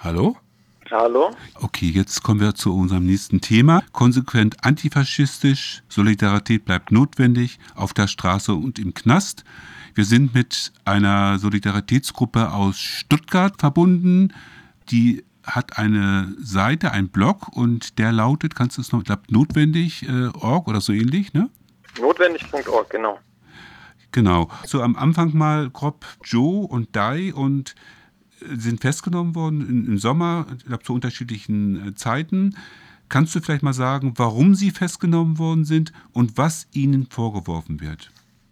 Hallo? Hallo? Okay, jetzt kommen wir zu unserem nächsten Thema. Konsequent antifaschistisch, Solidarität bleibt notwendig, auf der Straße und im Knast. Wir sind mit einer Solidaritätsgruppe aus Stuttgart verbunden, die hat eine Seite, einen Blog und der lautet, kannst du es noch, ich glaube, notwendig.org oder so ähnlich, ne? Notwendig.org, genau. Genau. So am Anfang mal grob Joe und Dai und sind festgenommen worden im Sommer, ich glaube zu unterschiedlichen Zeiten. Kannst du vielleicht mal sagen, warum sie festgenommen worden sind und was ihnen vorgeworfen wird?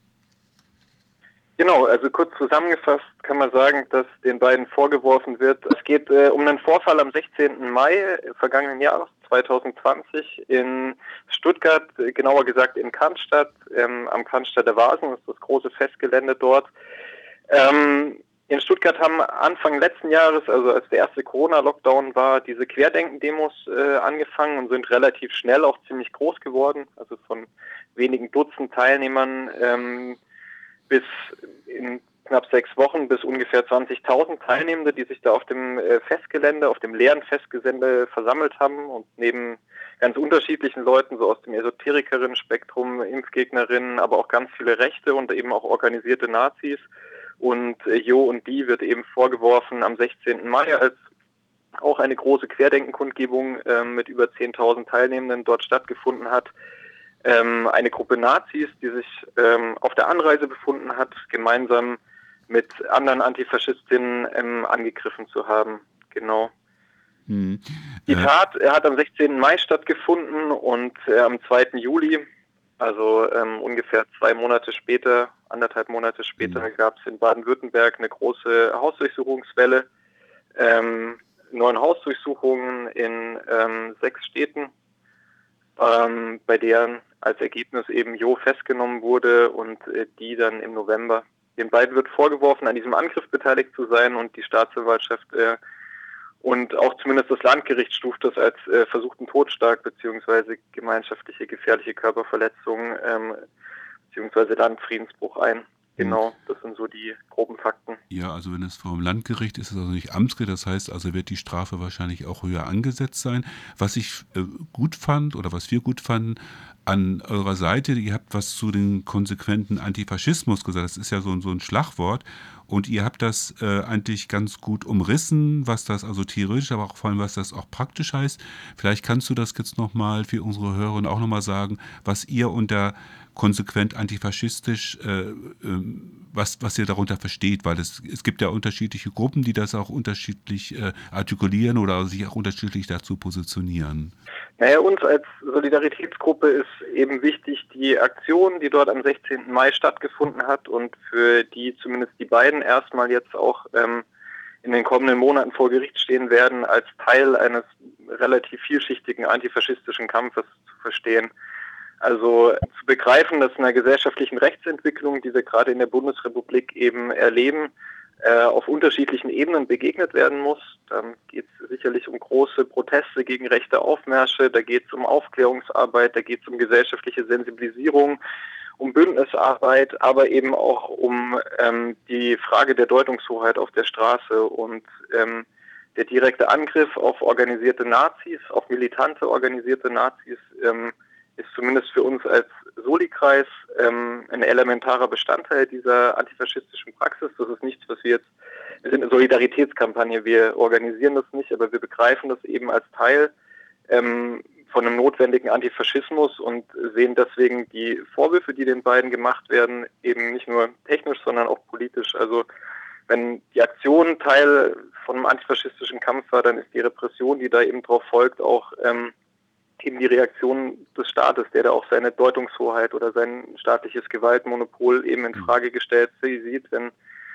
Genau, also kurz zusammengefasst kann man sagen, dass den beiden vorgeworfen wird, es geht um einen Vorfall am 16. Mai vergangenen Jahres 2020 in Stuttgart, genauer gesagt in Cannstatt, am Cannstatter Vasen, das ist das große Festgelände dort. In Stuttgart haben Anfang letzten Jahres, also als der erste Corona-Lockdown war, diese Querdenken-Demos angefangen und sind relativ schnell auch ziemlich groß geworden, also von wenigen Dutzend Teilnehmern bis in knapp 6 Wochen bis ungefähr 20.000 Teilnehmende, die sich da auf dem Festgelände, auf dem leeren Festgelände versammelt haben und neben ganz unterschiedlichen Leuten, so aus dem Esoterikerinnen-Spektrum, Impfgegnerinnen, aber auch ganz viele Rechte und eben auch organisierte Nazis. Und Jo und Die wird eben vorgeworfen, am 16. Mai, als auch eine große Querdenken-Kundgebung mit über 10.000 Teilnehmenden dort stattgefunden hat, eine Gruppe Nazis, die sich auf der Anreise befunden hat, gemeinsam mit anderen Antifaschistinnen angegriffen zu haben. Genau. Die Tat hat am 16. Mai stattgefunden und am 2. Juli, also ungefähr 2 Monate später, 1,5 Monate später, gab es in Baden-Württemberg eine große Hausdurchsuchungswelle. 9 Hausdurchsuchungen in 6 Städten, bei deren als Ergebnis eben Jo festgenommen wurde und Die dann im November. Den beiden wird vorgeworfen, an diesem Angriff beteiligt zu sein und die Staatsanwaltschaft und auch zumindest das Landgericht stuft das als versuchten Totschlag bzw. gemeinschaftliche gefährliche Körperverletzung bzw. Landfriedensbruch ein. Genau, das sind so die groben Fakten. Ja, also wenn es vom Landgericht ist, ist es also nicht Amtsgericht, das heißt, also wird die Strafe wahrscheinlich auch höher angesetzt sein. Was ich gut fand oder was wir gut fanden an eurer Seite, ihr habt was zu den konsequenten Antifaschismus gesagt, das ist ja so ein Schlagwort und ihr habt das eigentlich ganz gut umrissen, was das also theoretisch, aber auch vor allem, was das auch praktisch heißt. Vielleicht kannst du das jetzt nochmal für unsere Hörerinnen auch nochmal sagen, was ihr unter konsequent antifaschistisch, was ihr darunter versteht, weil es gibt ja unterschiedliche Gruppen, die das auch unterschiedlich artikulieren oder sich auch unterschiedlich dazu positionieren. Naja, uns als Solidaritätsgruppe ist eben wichtig, die Aktion, die dort am 16. Mai stattgefunden hat und für die zumindest die beiden erstmal jetzt auch in den kommenden Monaten vor Gericht stehen werden, als Teil eines relativ vielschichtigen antifaschistischen Kampfes zu verstehen. Also zu begreifen, dass einer gesellschaftlichen Rechtsentwicklung, die wir gerade in der Bundesrepublik eben erleben, auf unterschiedlichen Ebenen begegnet werden muss. Da geht es sicherlich um große Proteste gegen rechte Aufmärsche, da geht es um Aufklärungsarbeit, da geht es um gesellschaftliche Sensibilisierung, um Bündnisarbeit, aber eben auch um die Frage der Deutungshoheit auf der Straße und der direkte Angriff auf organisierte Nazis, auf militante organisierte Nazis, ist zumindest für uns als Soli-Kreis ein elementarer Bestandteil dieser antifaschistischen Praxis. Das ist nichts, was wir sind eine Solidaritätskampagne, wir organisieren das nicht, aber wir begreifen das eben als Teil von einem notwendigen Antifaschismus und sehen deswegen die Vorwürfe, die den beiden gemacht werden, eben nicht nur technisch, sondern auch politisch. Also wenn die Aktion Teil von einem antifaschistischen Kampf war, dann ist die Repression, die da eben drauf folgt, auch eben die Reaktion des Staates, der da auch seine Deutungshoheit oder sein staatliches Gewaltmonopol eben in Frage gestellt sieht, wenn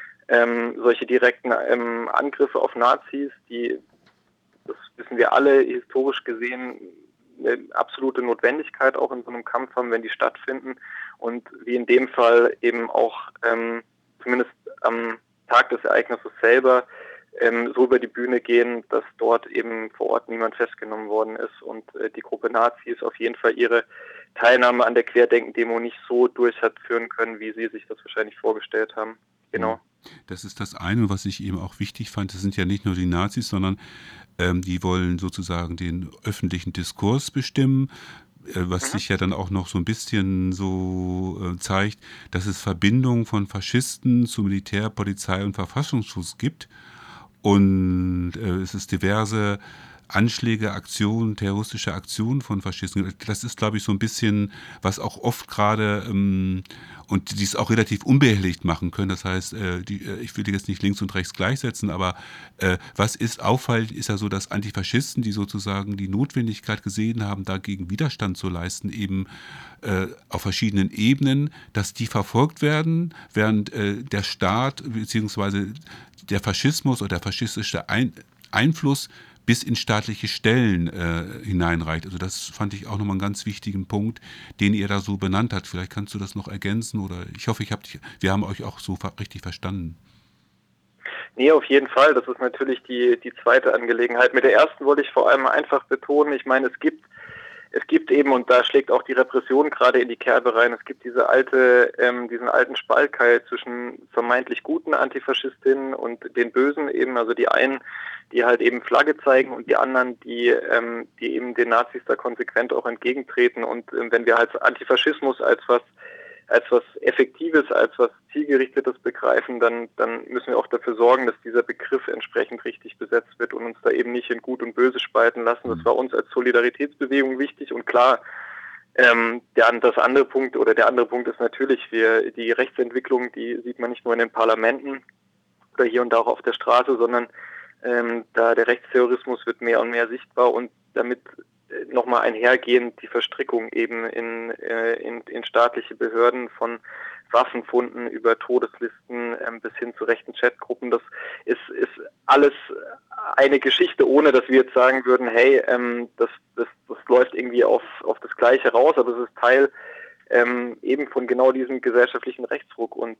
solche direkten Angriffe auf Nazis, die, das wissen wir alle, historisch gesehen eine absolute Notwendigkeit auch in so einem Kampf haben, wenn die stattfinden und wie in dem Fall eben auch zumindest am Tag des Ereignisses selber so über die Bühne gehen, dass dort eben vor Ort niemand festgenommen worden ist und die Gruppe Nazis auf jeden Fall ihre Teilnahme an der Querdenken-Demo nicht so durch hat führen können, wie sie sich das wahrscheinlich vorgestellt haben. Genau. Das ist das eine, was ich eben auch wichtig fand. Das sind ja nicht nur die Nazis, sondern die wollen sozusagen den öffentlichen Diskurs bestimmen, was Mhm. sich ja dann auch noch so ein bisschen so zeigt, dass es Verbindungen von Faschisten zu Militär, Polizei und Verfassungsschutz gibt. Und es ist diverse Anschläge, Aktionen, terroristische Aktionen von Faschisten. Das ist, glaube ich, so ein bisschen, was auch oft gerade und die es auch relativ unbehelligt machen können. Das heißt, ich will die jetzt nicht links und rechts gleichsetzen, aber was ist auffallend, ist ja so, dass Antifaschisten, die sozusagen die Notwendigkeit gesehen haben, dagegen Widerstand zu leisten, eben auf verschiedenen Ebenen, dass die verfolgt werden, während der Staat bzw. der Faschismus oder der faschistische Einfluss bis in staatliche Stellen hineinreicht. Also das fand ich auch nochmal einen ganz wichtigen Punkt, den ihr da so benannt habt. Vielleicht kannst du das noch ergänzen oder ich hoffe, wir haben euch auch so richtig verstanden. Nee, auf jeden Fall. Das ist natürlich die zweite Angelegenheit. Mit der ersten wollte ich vor allem einfach betonen, ich meine, es gibt eben, und da schlägt auch die Repression gerade in die Kerbe rein, es gibt diesen alten Spaltkeil zwischen vermeintlich guten Antifaschistinnen und den Bösen eben, also die einen, die halt eben Flagge zeigen und die anderen, die eben den Nazis da konsequent auch entgegentreten. Und wenn wir halt Antifaschismus als was Effektives, als was Zielgerichtetes begreifen, dann müssen wir auch dafür sorgen, dass dieser Begriff entsprechend richtig besetzt wird und uns da eben nicht in Gut und Böse spalten lassen. Das war uns als Solidaritätsbewegung wichtig und klar, der andere Punkt ist natürlich, die Rechtsentwicklung, die sieht man nicht nur in den Parlamenten oder hier und da auch auf der Straße, sondern da der Rechtsterrorismus wird mehr und mehr sichtbar und damit nochmal einhergehend die Verstrickung eben in staatliche Behörden von Waffenfunden über Todeslisten bis hin zu rechten Chatgruppen. Das ist alles eine Geschichte, ohne dass wir jetzt sagen würden, hey, das läuft irgendwie auf das Gleiche raus, aber es ist Teil eben von genau diesem gesellschaftlichen Rechtsruck und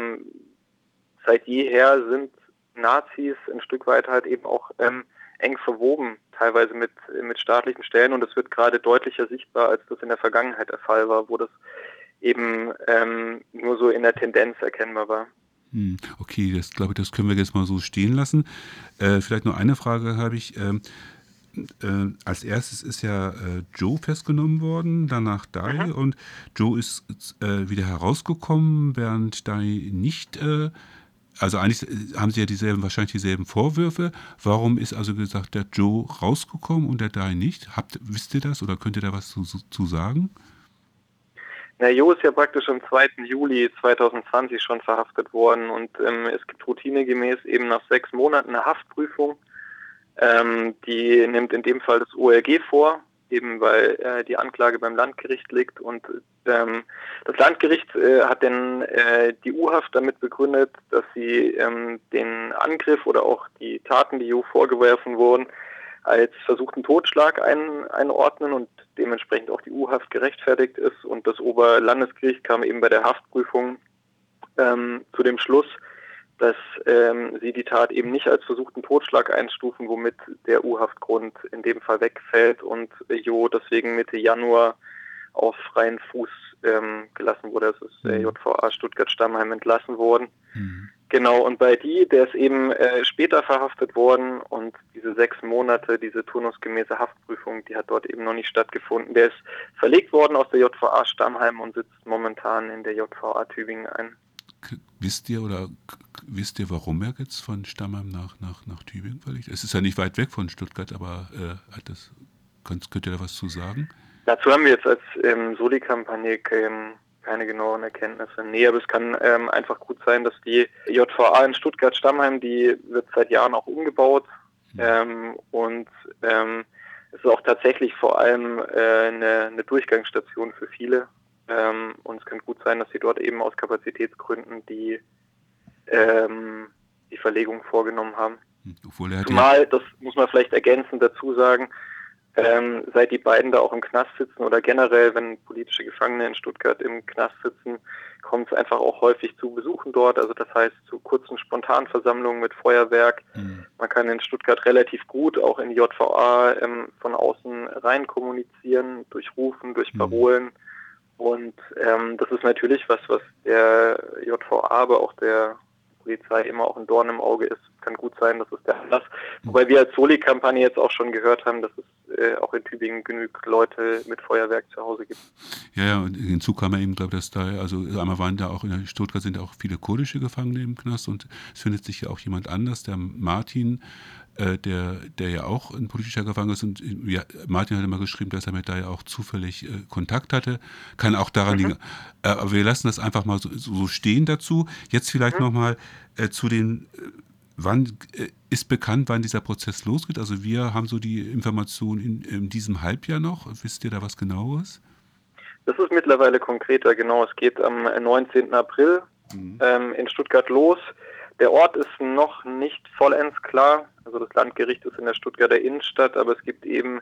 seit jeher sind Nazis ein Stück weit halt eben auch eng verwoben, teilweise mit staatlichen Stellen und das wird gerade deutlicher sichtbar, als das in der Vergangenheit der Fall war, wo das eben nur so in der Tendenz erkennbar war. Okay, das glaube ich, das können wir jetzt mal so stehen lassen. Vielleicht noch eine Frage habe ich. Als erstes ist ja Joe festgenommen worden, danach Dai und Joe ist wieder herausgekommen, während Dai nicht. Also eigentlich haben sie ja wahrscheinlich dieselben Vorwürfe. Warum ist also gesagt der Joe rausgekommen und der Dai nicht? Wisst ihr das oder könnt ihr da was zu sagen? Na, Jo ist ja praktisch am 2. Juli 2020 schon verhaftet worden und es gibt routinegemäß eben nach 6 Monaten eine Haftprüfung. Die nimmt in dem Fall das OLG vor, eben weil die Anklage beim Landgericht liegt und das Landgericht hat dann die U-Haft damit begründet, dass sie den Angriff oder auch die Taten, die Jo vorgeworfen wurden, als versuchten Totschlag einordnen und dementsprechend auch die U-Haft gerechtfertigt ist. Und das Oberlandesgericht kam eben bei der Haftprüfung zu dem Schluss, dass sie die Tat eben nicht als versuchten Totschlag einstufen, womit der U-Haftgrund in dem Fall wegfällt und Jo deswegen Mitte Januar auf freien Fuß gelassen wurde. Es ist der JVA Stuttgart-Stammheim entlassen worden. Genau, und bei der ist eben später verhaftet worden und diese 6 Monate, diese turnusgemäße Haftprüfung, die hat dort eben noch nicht stattgefunden. Der ist verlegt worden aus der JVA Stammheim und sitzt momentan in der JVA Tübingen ein. Wisst ihr warum er jetzt von Stammheim nach Tübingen verlegt? Es ist ja nicht weit weg von Stuttgart, aber könnt ihr da was zu sagen? Dazu haben wir jetzt als Soli-Kampagne keine genauen Erkenntnisse. Nee, aber es kann einfach gut sein, dass die JVA in Stuttgart-Stammheim, die wird seit Jahren auch umgebaut und es ist auch tatsächlich vor allem eine Durchgangsstation für viele und es kann gut sein, dass sie dort eben aus Kapazitätsgründen die Verlegung vorgenommen haben. Zumal, das muss man vielleicht ergänzend dazu sagen, seit die beiden da auch im Knast sitzen oder generell, wenn politische Gefangene in Stuttgart im Knast sitzen, kommt es einfach auch häufig zu Besuchen dort. Also das heißt zu kurzen Spontanversammlungen mit Feuerwerk. Man kann in Stuttgart relativ gut auch in die JVA von außen rein kommunizieren, durch Rufen, durch Parolen. Und das ist natürlich was der JVA, aber auch der Polizei immer auch ein Dorn im Auge ist. Kann gut sein, das ist der Anlass. Wobei wir als Soli-Kampagne jetzt auch schon gehört haben, dass es auch in Tübingen genug Leute mit Feuerwerk zu Hause gibt. Ja, und hinzu kam ja eben, glaube ich, dass da, also einmal waren da auch in Stuttgart sind auch viele kurdische Gefangene im Knast und es findet sich ja auch jemand anders, der Martin, der ja auch ein politischer Gefangener ist und ja, Martin hat immer geschrieben, dass er mit da ja auch zufällig Kontakt hatte. Kann auch daran liegen. Aber wir lassen das einfach mal so stehen dazu. Jetzt vielleicht nochmal zu den wann ist bekannt, wann dieser Prozess losgeht? Also wir haben so die Information in diesem Halbjahr noch. Wisst ihr da was Genaueres? Das ist mittlerweile konkreter, genau. Es geht am 19. April in Stuttgart los. Der Ort ist noch nicht vollends klar. Also das Landgericht ist in der Stuttgarter Innenstadt, aber es gibt eben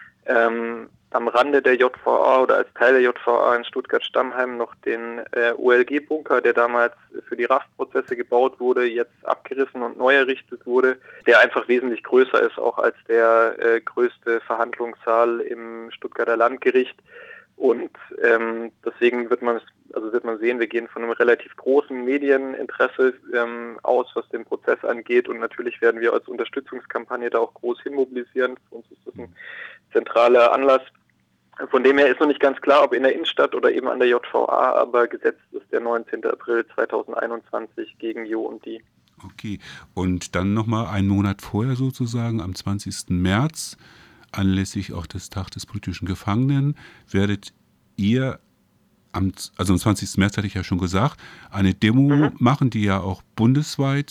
am Rande der JVA oder als Teil der JVA in Stuttgart-Stammheim noch den OLG-Bunker, der damals für die RAF-Prozesse gebaut wurde, jetzt abgerissen und neu errichtet wurde, der einfach wesentlich größer ist, auch als der größte Verhandlungssaal im Stuttgarter Landgericht. Und deswegen wird man sehen, wir gehen von einem relativ großen Medieninteresse aus, was den Prozess angeht. Und natürlich werden wir als Unterstützungskampagne da auch groß hinmobilisieren. Für uns ist das ein zentraler Anlass. Von dem her ist noch nicht ganz klar, ob in der Innenstadt oder eben an der JVA, aber gesetzt ist der 19. April 2021 gegen Jo und die. Okay, und dann nochmal einen Monat vorher sozusagen, am 20. März, anlässlich auch des Tags des politischen Gefangenen, werdet ihr, am 20. März hatte ich ja schon gesagt, eine Demo machen, die ja auch bundesweit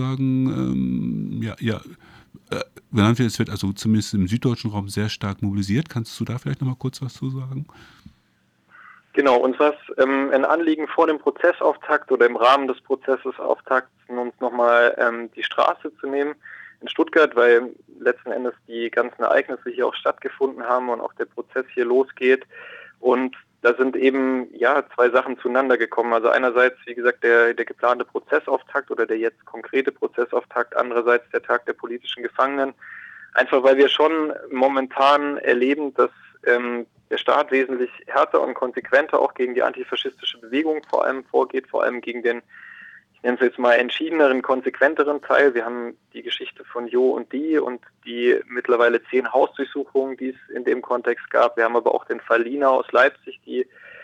sozusagen genannt wird. Es wird also zumindest im süddeutschen Raum sehr stark mobilisiert. Kannst du da vielleicht nochmal kurz was zu sagen? Genau, uns war es ein Anliegen vor dem Prozessauftakt oder im Rahmen des Prozessauftakts, uns nochmal die Straße zu nehmen in Stuttgart, weil letzten Endes die ganzen Ereignisse hier auch stattgefunden haben und auch der Prozess hier losgeht. Und da sind eben zwei Sachen zueinander gekommen. Also einerseits, wie gesagt, der geplante Prozessauftakt oder der jetzt konkrete Prozessauftakt, andererseits der Tag der politischen Gefangenen. Einfach weil wir schon momentan erleben, dass der Staat wesentlich härter und konsequenter auch gegen die antifaschistische Bewegung vor allem vorgeht, vor allem gegen den, ich nenne es jetzt mal, entschiedeneren, konsequenteren Teil. Wir haben die Geschichte von Jo und die mittlerweile 10 Hausdurchsuchungen, die es in dem Kontext gab. Wir haben aber auch den Fall Lina aus Leipzig, die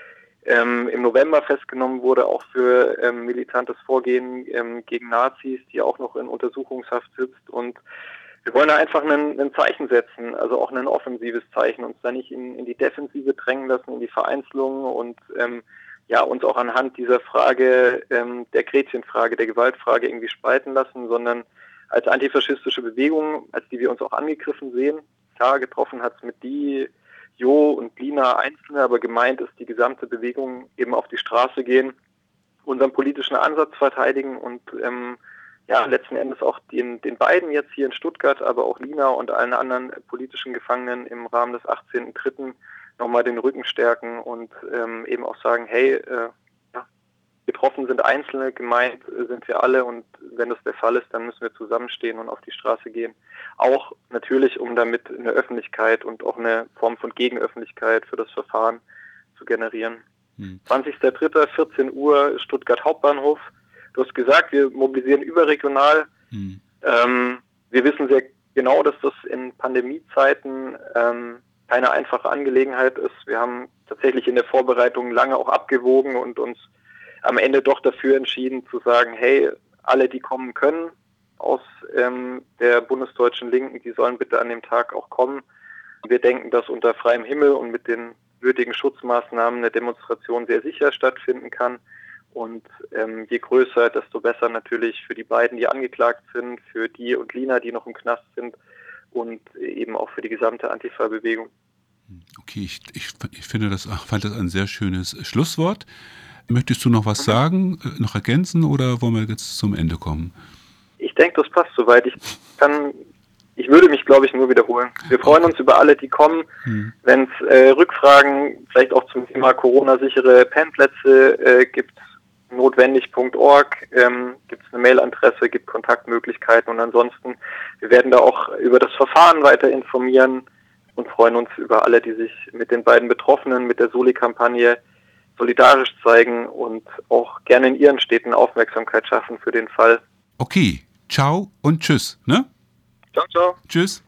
im November festgenommen wurde, auch für militantes Vorgehen gegen Nazis, die auch noch in Untersuchungshaft sitzt. Und wir wollen da einfach ein Zeichen setzen, also auch ein offensives Zeichen, uns da nicht in die Defensive drängen lassen, in die Vereinzelung und uns auch anhand dieser Frage, der Gretchenfrage, der Gewaltfrage irgendwie spalten lassen, sondern als antifaschistische Bewegung, als die wir uns auch angegriffen sehen. Klar, getroffen hat es mit die, Jo und Lina Einzelne, aber gemeint ist die gesamte Bewegung eben auf die Straße gehen, unseren politischen Ansatz verteidigen und letzten Endes auch den beiden jetzt hier in Stuttgart, aber auch Lina und allen anderen politischen Gefangenen im Rahmen des 18.03. nochmal den Rücken stärken und eben auch sagen, hey, getroffen sind Einzelne, gemeint sind wir alle und wenn das der Fall ist, dann müssen wir zusammenstehen und auf die Straße gehen. Auch natürlich, um damit eine Öffentlichkeit und auch eine Form von Gegenöffentlichkeit für das Verfahren zu generieren. 20.03., 14 Uhr, Stuttgart Hauptbahnhof. Du hast gesagt, wir mobilisieren überregional. Wir wissen sehr genau, dass das in Pandemiezeiten keine einfache Angelegenheit ist. Wir haben tatsächlich in der Vorbereitung lange auch abgewogen und uns am Ende doch dafür entschieden zu sagen, hey, alle, die kommen können aus der bundesdeutschen Linken, die sollen bitte an dem Tag auch kommen. Wir denken, dass unter freiem Himmel und mit den nötigen Schutzmaßnahmen eine Demonstration sehr sicher stattfinden kann. Und je größer, desto besser natürlich für die beiden, die angeklagt sind, für die und Lina, die noch im Knast sind und eben auch für die gesamte Antifa-Bewegung. Okay, ich fand das ein sehr schönes Schlusswort. Möchtest du noch was sagen, noch ergänzen oder wollen wir jetzt zum Ende kommen? Ich denke, das passt soweit. Ich würde mich, glaube ich, nur wiederholen. Wir freuen uns über alle, die kommen. Wenn es Rückfragen, vielleicht auch zum Thema Corona-sichere Pennplätze gibt, notwendig.org, gibt es eine Mailadresse, gibt Kontaktmöglichkeiten und ansonsten, wir werden da auch über das Verfahren weiter informieren und freuen uns über alle, die sich mit den beiden Betroffenen, mit der Soli-Kampagne solidarisch zeigen und auch gerne in ihren Städten Aufmerksamkeit schaffen für den Fall. Okay, ciao und tschüss, ne? Ciao, ciao. Tschüss.